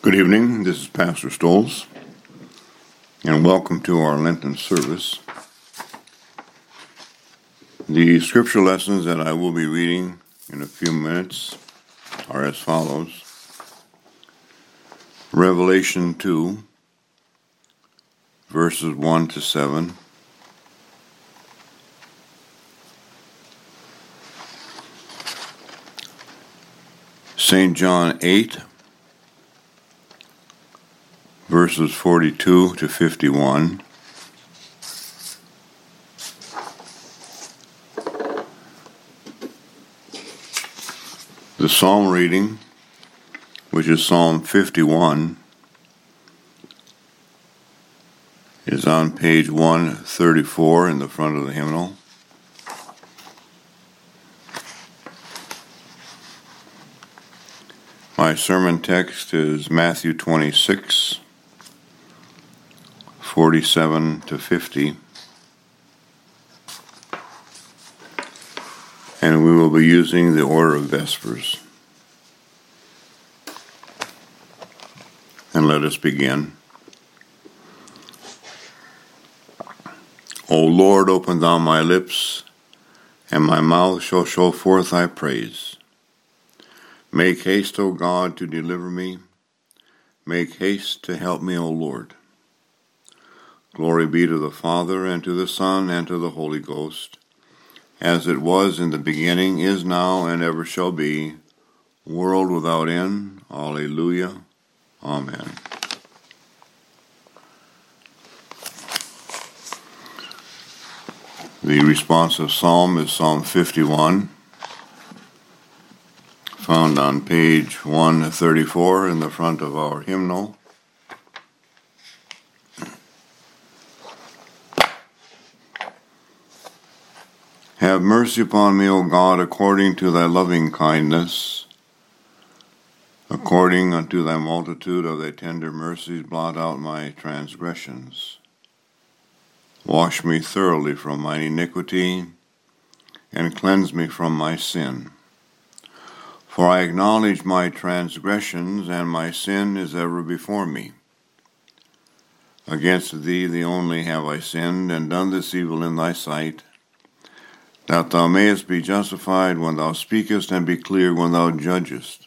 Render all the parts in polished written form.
Good evening, this is Pastor Stolz, and welcome to our Lenten service. The scripture lessons that I will be reading in a few minutes are as follows. Revelation 2, verses 1 to 7. St. John 8, verses 42 to 51. The psalm reading, which is Psalm 51, is on page 134 in the front of the hymnal. My sermon text is Matthew 26, 47 to 50, and we will be using the order of Vespers. And let us begin. O Lord, open thou my lips, and my mouth shall show forth thy praise. Make haste, O God, to deliver me. Make haste to help me, O Lord. Glory be to the Father, and to the Son, and to the Holy Ghost, as it was in the beginning, is now, and ever shall be, world without end. Alleluia. Amen. The responsive psalm is Psalm 51, found on page 134 in the front of our hymnal. Have mercy upon me, O God, according to thy loving kindness. According unto thy multitude of thy tender mercies, blot out my transgressions. Wash me thoroughly from mine iniquity, and cleanse me from my sin. For I acknowledge my transgressions, and my sin is ever before me. Against thee, the only, have I sinned, and done this evil in thy sight, that thou mayest be justified when thou speakest, and be clear when thou judgest.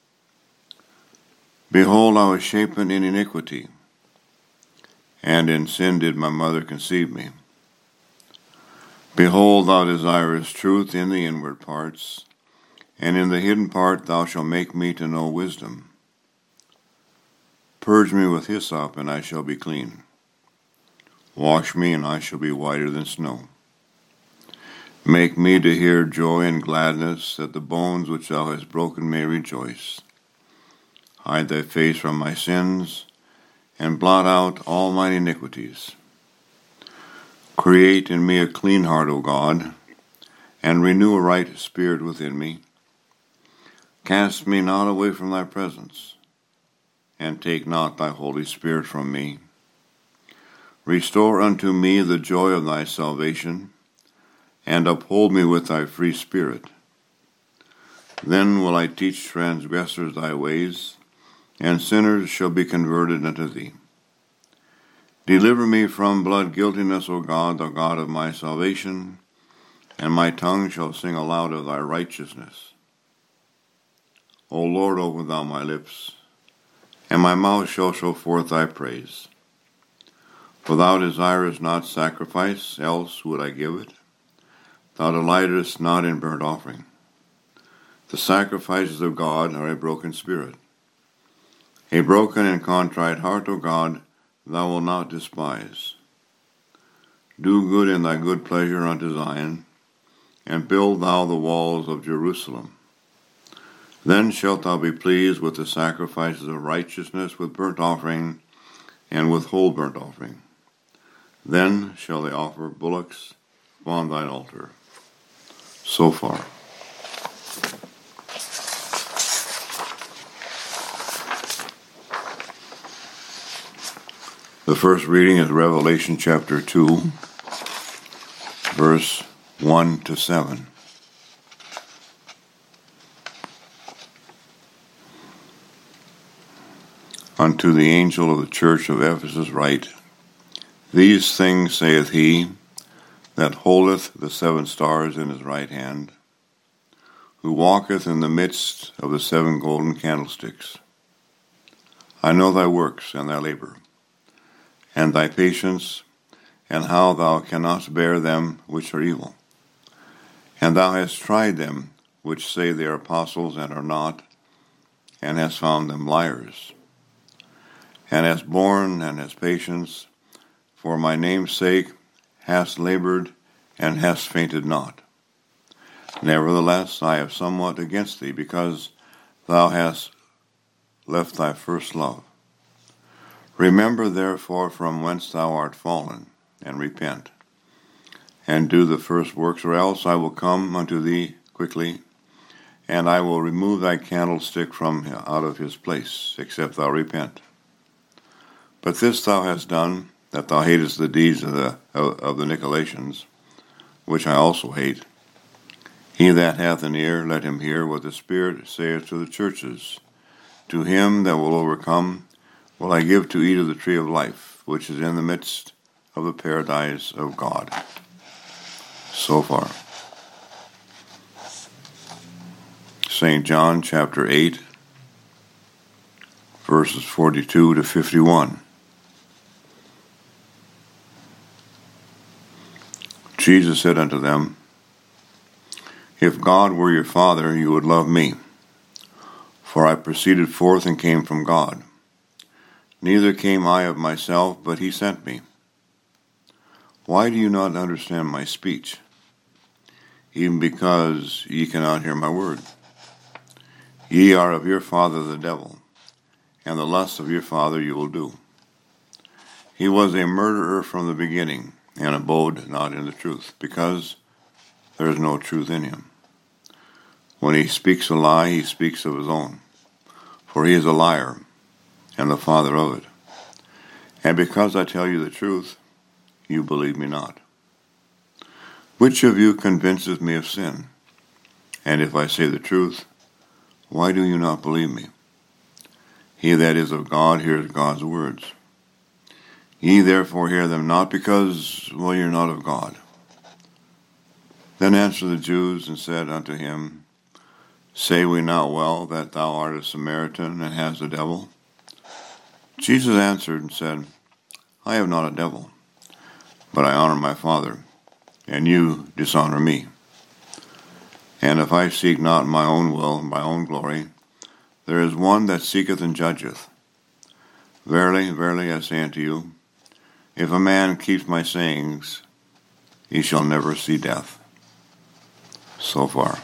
Behold, I was shapen in iniquity, and in sin did my mother conceive me. Behold, thou desirest truth in the inward parts, and in the hidden part thou shalt make me to know wisdom. Purge me with hyssop, and I shall be clean. Wash me, and I shall be whiter than snow. Make me to hear joy and gladness, that the bones which thou hast broken may rejoice. Hide thy face from my sins, and blot out all mine iniquities. Create in me a clean heart, O God, and renew a right spirit within me. Cast me not away from thy presence, and take not thy Holy Spirit from me. Restore unto me the joy of thy salvation, and uphold me with thy free spirit. Then will I teach transgressors thy ways, and sinners shall be converted unto thee. Deliver me from blood guiltiness, O God, the God of my salvation, and my tongue shall sing aloud of thy righteousness. O Lord, open thou my lips, and my mouth shall show forth thy praise. For thou desirest not sacrifice, else would I give it. Thou delightest not in burnt offering. The sacrifices of God are a broken spirit. A broken and contrite heart, O God, thou wilt not despise. Do good in thy good pleasure unto Zion, and build thou the walls of Jerusalem. Then shalt thou be pleased with the sacrifices of righteousness, with burnt offering, and with whole burnt offering. Then shall they offer bullocks upon thine altar. So far. The first reading is Revelation chapter 2, verse 1 to 7. Unto the angel of the church of Ephesus write, These things saith he that holdeth the 7 stars in his right hand, who walketh in the midst of the 7 golden candlesticks. I know thy works and thy labor, and thy patience, and how thou cannot bear them which are evil. And thou hast tried them which say they are apostles and are not, and hast found them liars. And hast borne and hast patience, for my name's sake hast labored, and hast fainted not. Nevertheless, I have somewhat against thee, because thou hast left thy first love. Remember therefore from whence thou art fallen, and repent, and do the first works, or else I will come unto thee quickly, and I will remove thy candlestick from out of his place, except thou repent. But this thou hast done, that thou hatest the deeds of the Nicolaitans, which I also hate. He that hath an ear, let him hear what the Spirit saith to the churches. To him that will overcome will I give to eat of the tree of life, which is in the midst of the paradise of God. So far. St. John chapter 8, verses 42 to 51. Jesus said unto them, If God were your Father, you would love me, for I proceeded forth and came from God. Neither came I of myself, but he sent me. Why do you not understand my speech? Even because ye cannot hear my word. Ye are of your father the devil, and the lusts of your father you will do. He was a murderer from the beginning, and abode not in the truth, because there is no truth in him. When he speaks a lie, he speaks of his own, for he is a liar, and the father of it. And because I tell you the truth, you believe me not. Which of you convinces me of sin? And if I say the truth, why do you not believe me? He that is of God hears God's words. Ye therefore hear them not, because, you're not of God. Then answered the Jews and said unto him, Say we not well that thou art a Samaritan, and hast a devil? Jesus answered and said, I have not a devil, but I honor my Father, and you dishonor me. And if I seek not my own will and my own glory, there is one that seeketh and judgeth. Verily, verily, I say unto you, if a man keeps my sayings, he shall never see death. So far.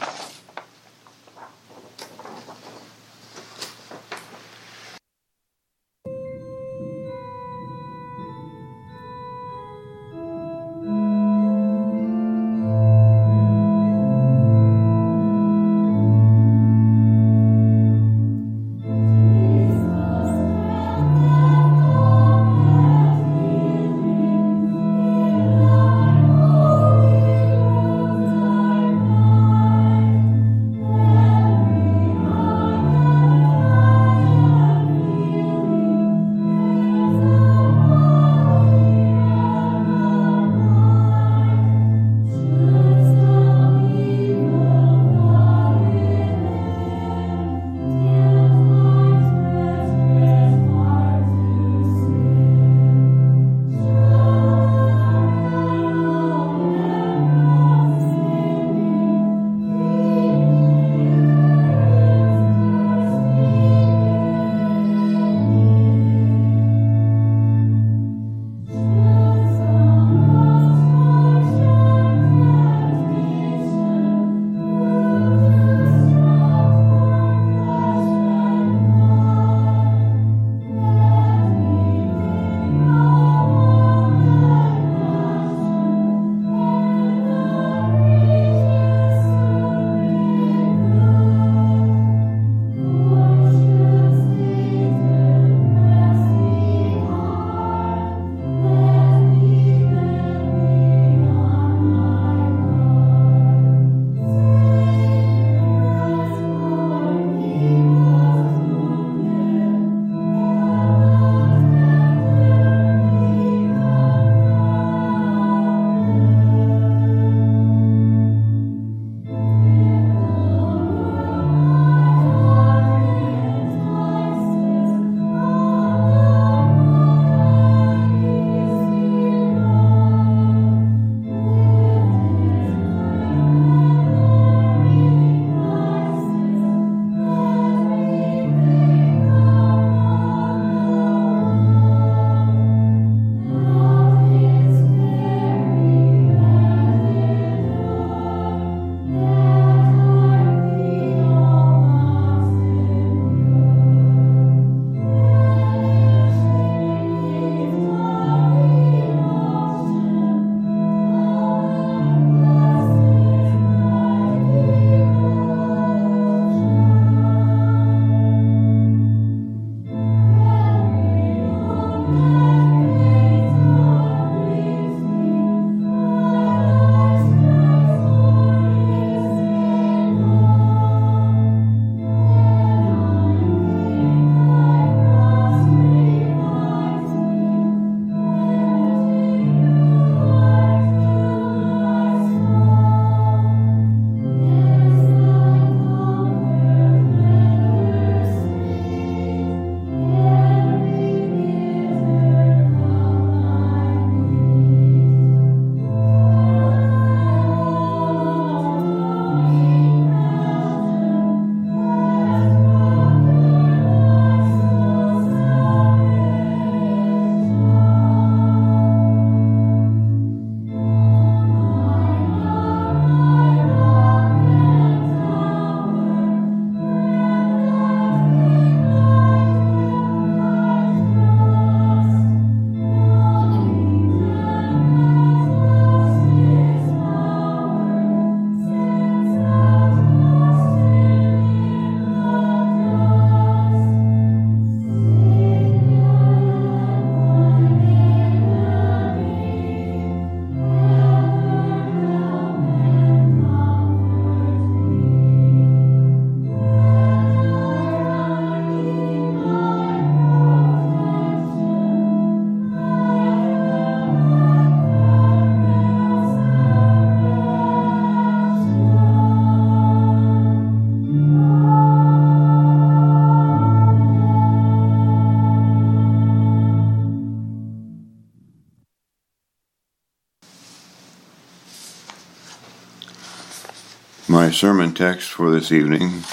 My sermon text for this evening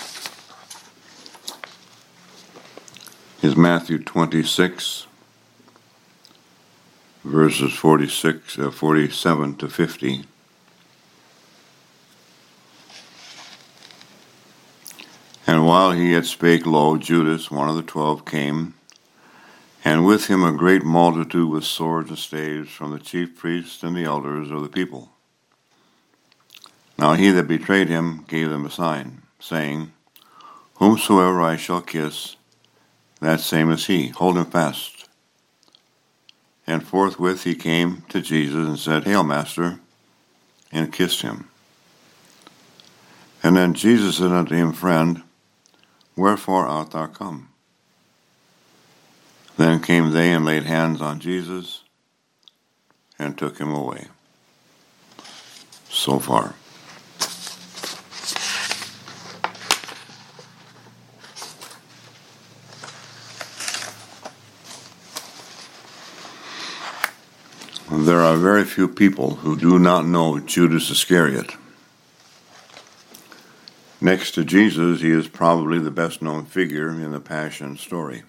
is Matthew 26, verses 47 to 50. And while he yet spake, lo, Judas, one of the 12, came, and with him a great multitude with swords and staves from the chief priests and the elders of the people. Now he that betrayed him gave them a sign, saying, Whomsoever I shall kiss, that same is he. Hold him fast. And forthwith he came to Jesus and said, Hail, Master, and kissed him. And then Jesus said unto him, Friend, wherefore art thou come? Then came they and laid hands on Jesus and took him away. So far. There are very few people who do not know Judas Iscariot. Next to Jesus, he is probably the best-known figure in the Passion story.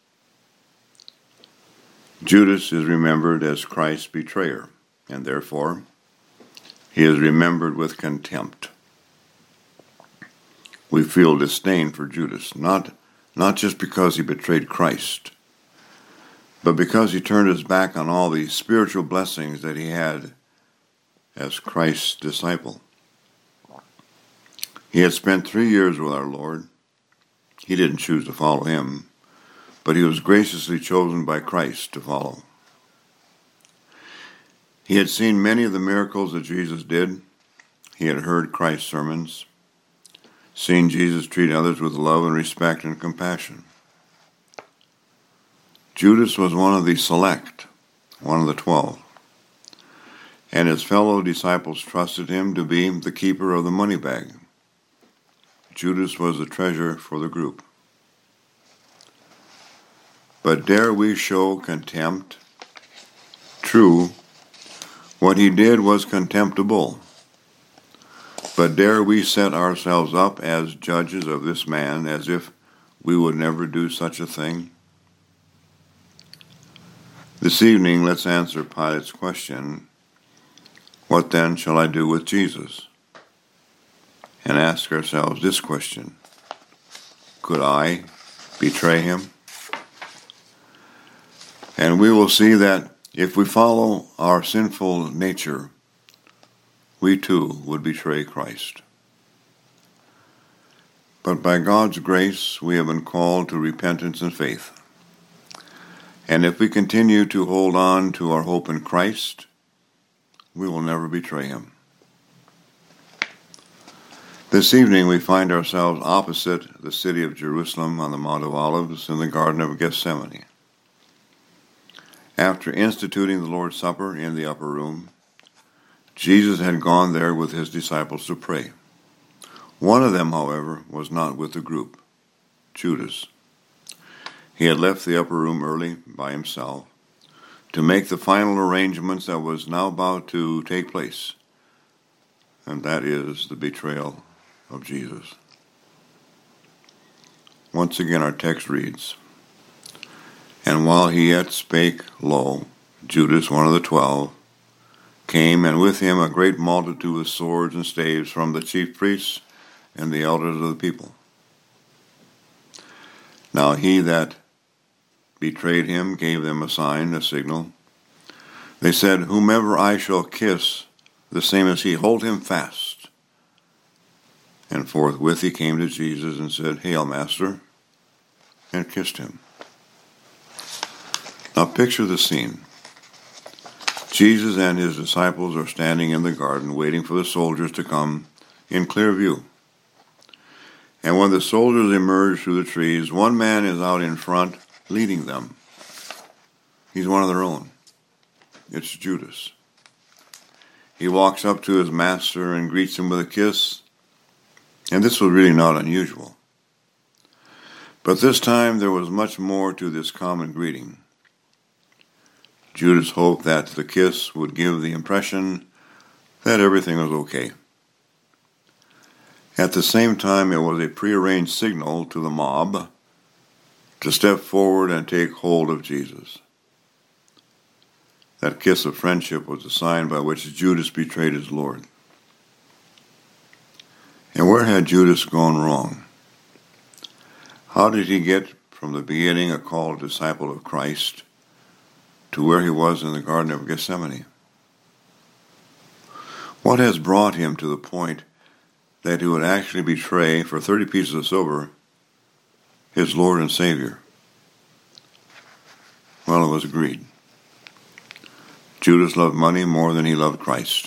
Judas is remembered as Christ's betrayer, and therefore he is remembered with contempt. We feel disdain for Judas, not just because he betrayed Christ, but because he turned his back on all the spiritual blessings that he had as Christ's disciple. He had spent 3 years with our Lord. He didn't choose to follow him, but he was graciously chosen by Christ to follow. He had seen many of the miracles that Jesus did. He had heard Christ's sermons, seen Jesus treat others with love and respect and compassion. Judas was one of the select, one of the 12, and his fellow disciples trusted him to be the keeper of the money bag. Judas was the treasurer for the group. But dare we show contempt? True, what he did was contemptible. But dare we set ourselves up as judges of this man as if we would never do such a thing? This evening, let's answer Pilate's question, what then shall I do with Jesus? And ask ourselves this question, could I betray him? And we will see that if we follow our sinful nature, we too would betray Christ. But by God's grace, we have been called to repentance and faith. And if we continue to hold on to our hope in Christ, we will never betray him. This evening we find ourselves opposite the city of Jerusalem on the Mount of Olives in the Garden of Gethsemane. After instituting the Lord's Supper in the upper room, Jesus had gone there with his disciples to pray. One of them, however, was not with the group, Judas. He had left the upper room early by himself to make the final arrangements that was now about to take place, and that is the betrayal of Jesus. Once again, our text reads, And while he yet spake, lo, Judas, one of the 12, came, and with him a great multitude with swords and staves from the chief priests and the elders of the people. Now he that betrayed him gave them a sign, a signal. They said, Whomever I shall kiss, the same as he. Hold him fast. And forthwith he came to Jesus and said, Hail, Master, and kissed him. Now picture the scene. Jesus and his disciples are standing in the garden waiting for the soldiers to come in clear view. And when the soldiers emerge through the trees, one man is out in front leading them. He's one of their own. It's Judas. He walks up to his master and greets him with a kiss, and this was really not unusual. But this time there was much more to this common greeting. Judas hoped that the kiss would give the impression that everything was okay. At the same time, it was a prearranged signal to the mob to step forward and take hold of Jesus. That kiss of friendship was the sign by which Judas betrayed his Lord. And where had Judas gone wrong? How did he get from the beginning a called disciple of Christ to where he was in the Garden of Gethsemane? What has brought him to the point that he would actually betray for 30 pieces of silver his Lord and Savior? Well, it was greed. Judas loved money more than he loved Christ.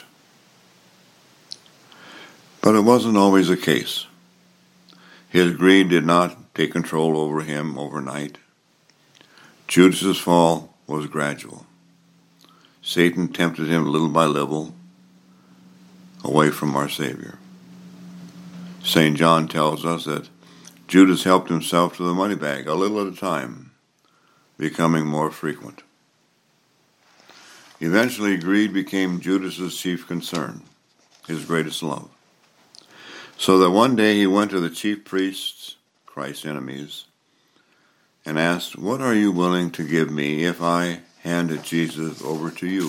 But it wasn't always the case. His greed did not take control over him overnight. Judas's fall was gradual. Satan tempted him little by little away from our Savior. St. John tells us that Judas helped himself to the money bag a little at a time, becoming more frequent. Eventually, greed became Judas's chief concern, his greatest love. So that one day he went to the chief priests, Christ's enemies, and asked, "What are you willing to give me if I handed Jesus over to you?"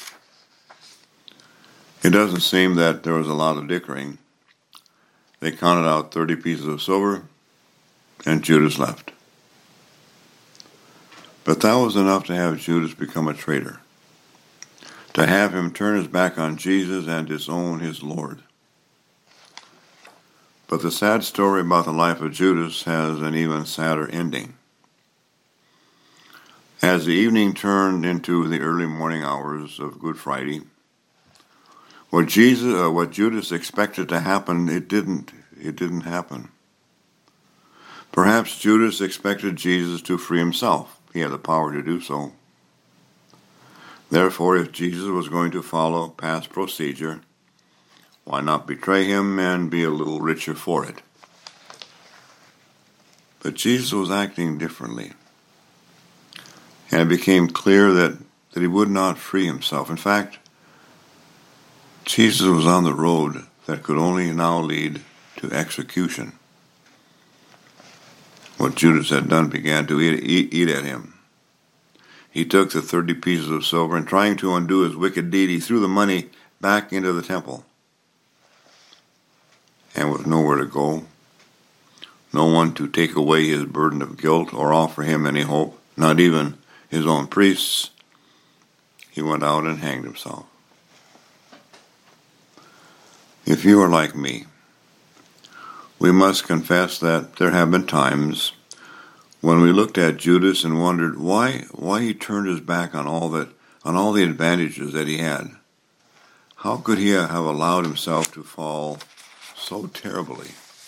It doesn't seem that there was a lot of dickering. They counted out 30 pieces of silver, and Judas left. But that was enough to have Judas become a traitor, to have him turn his back on Jesus and disown his Lord. But the sad story about the life of Judas has an even sadder ending. As the evening turned into the early morning hours of Good Friday, what Judas expected to happen, it didn't happen. Perhaps Judas expected Jesus to free himself. He had the power to do so. Therefore, if Jesus was going to follow past procedure, why not betray him and be a little richer for it? But Jesus was acting differently. And it became clear that he would not free himself. In fact, Jesus was on the road that could only now lead to execution. What Judas had done began to eat at him. He took the 30 pieces of silver, and trying to undo his wicked deed, he threw the money back into the temple. And with nowhere to go, no one to take away his burden of guilt or offer him any hope, not even his own priests, he went out and hanged himself. If you are like me, we must confess that there have been times when we looked at Judas and wondered why he turned his back on all the advantages that he had. How could he have allowed himself to fall so terribly?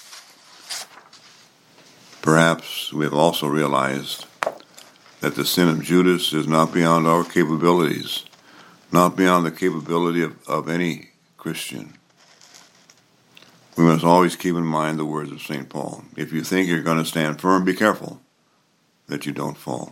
Perhaps we have also realized that the sin of Judas is not beyond our capabilities, not beyond the capability of any Christian. We must always keep in mind the words of St. Paul. If you think you're going to stand firm, be careful that you don't fall.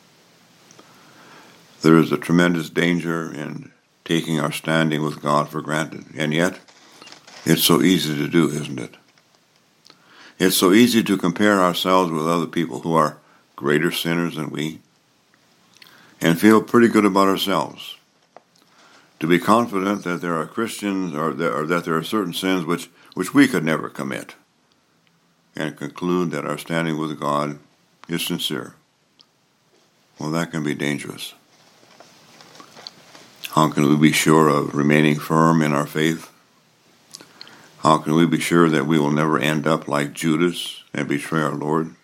There is a tremendous danger in taking our standing with God for granted, and yet it's so easy to do, isn't it? It's so easy to compare ourselves with other people who are greater sinners than we and feel pretty good about ourselves. To be confident that there are Christians or that there are certain sins which we could never commit, and conclude that our standing with God is sincere. Well, that can be dangerous. How can we be sure of remaining firm in our faith? How can we be sure that we will never end up like Judas and betray our Lord?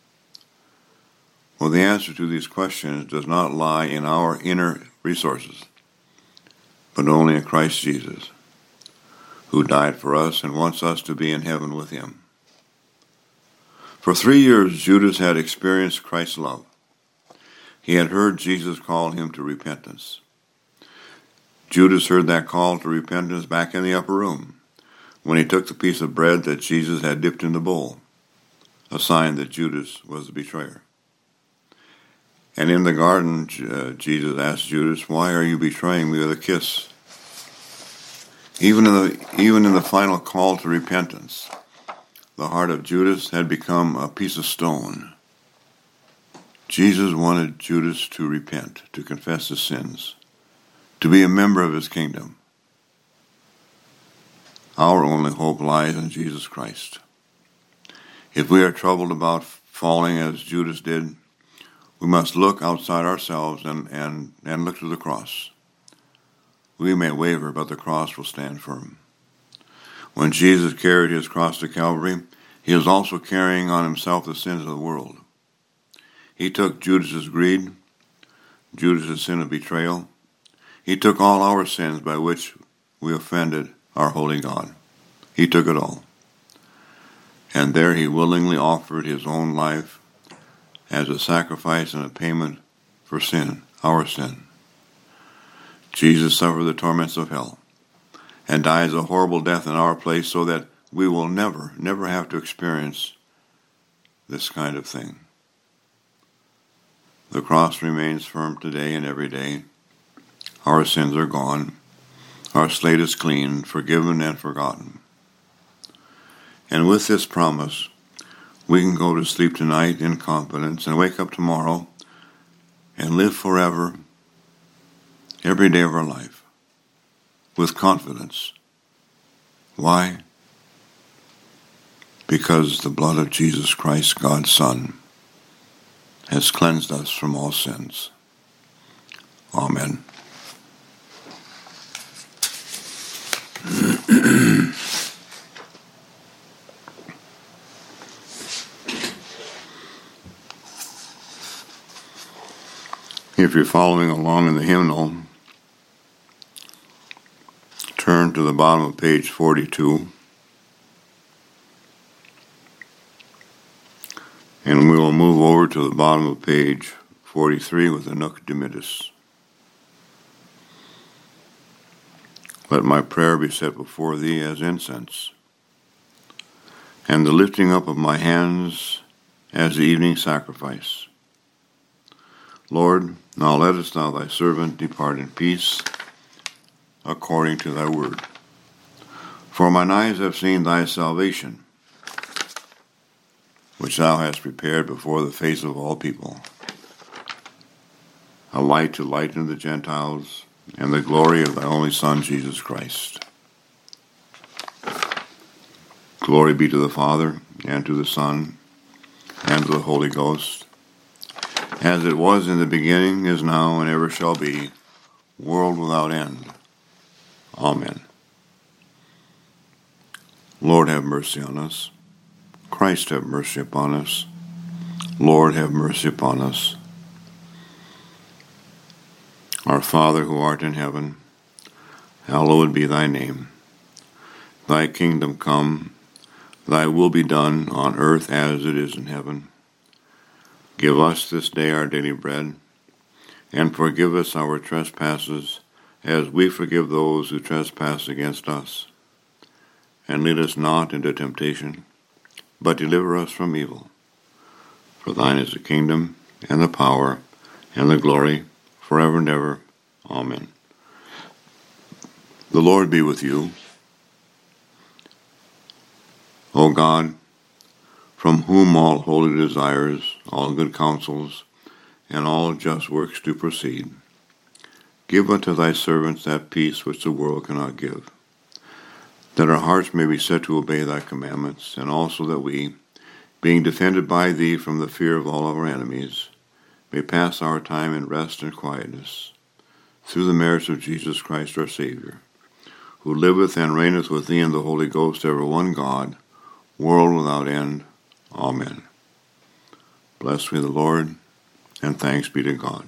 Well, the answer to these questions does not lie in our inner resources, but only in Christ Jesus, who died for us and wants us to be in heaven with him. For 3 years, Judas had experienced Christ's love. He had heard Jesus call him to repentance. Judas heard that call to repentance back in the upper room when he took the piece of bread that Jesus had dipped in the bowl, a sign that Judas was the betrayer. And in the garden, Jesus asked Judas, "Why are you betraying me with a kiss?" Even in the final call to repentance, the heart of Judas had become a piece of stone. Jesus wanted Judas to repent, to confess his sins, to be a member of his kingdom. Our only hope lies in Jesus Christ. If we are troubled about falling as Judas did, we must look outside ourselves and look to the cross. We may waver, but the cross will stand firm. When Jesus carried his cross to Calvary, he was also carrying on himself the sins of the world. He took Judas's greed, Judas's sin of betrayal. He took all our sins by which we offended our holy God. He took it all. And there he willingly offered his own life as a sacrifice and a payment for sin, our sin. Jesus suffered the torments of hell and dies a horrible death in our place so that we will never have to experience this kind of thing. The cross remains firm today and every day. Our sins are gone. Our slate is clean, forgiven and forgotten. And with this promise, we can go to sleep tonight in confidence and wake up tomorrow and live forever, every day of our life, with confidence. Why? Because the blood of Jesus Christ, God's Son, has cleansed us from all sins. Amen. If you're following along in the hymnal, turn to the bottom of page 42, and we will move over to the bottom of page 43 with the Nunc Dimittis. Let my prayer be set before thee as incense, and the lifting up of my hands as the evening sacrifice. Lord, now lettest thou thy servant depart in peace, according to thy word. For mine eyes have seen thy salvation, which thou hast prepared before the face of all people, a light to lighten the Gentiles, and the glory of thy only Son, Jesus Christ. Glory be to the Father, and to the Son, and to the Holy Ghost, as it was in the beginning, is now, and ever shall be, world without end. Amen. Lord, have mercy on us. Christ, have mercy upon us. Lord, have mercy upon us. Our Father, who art in heaven, hallowed be thy name. Thy kingdom come, thy will be done on earth as it is in heaven. Give us this day our daily bread, and forgive us our trespasses, as we forgive those who trespass against us. And lead us not into temptation, but deliver us from evil. For thine is the kingdom, and the power, and the glory, forever and ever. Amen. The Lord be with you. O God, from whom all holy desires, all good counsels, and all just works do proceed, give unto thy servants that peace which the world cannot give, that our hearts may be set to obey thy commandments, and also that we, being defended by thee from the fear of all our enemies, may pass our time in rest and quietness, through the merits of Jesus Christ our Savior, who liveth and reigneth with thee in the Holy Ghost, ever one God, world without end. Amen. Blessed be the Lord, and thanks be to God.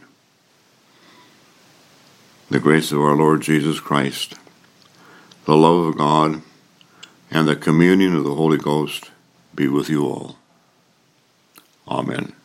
The grace of our Lord Jesus Christ, the love of God, and the communion of the Holy Ghost be with you all. Amen.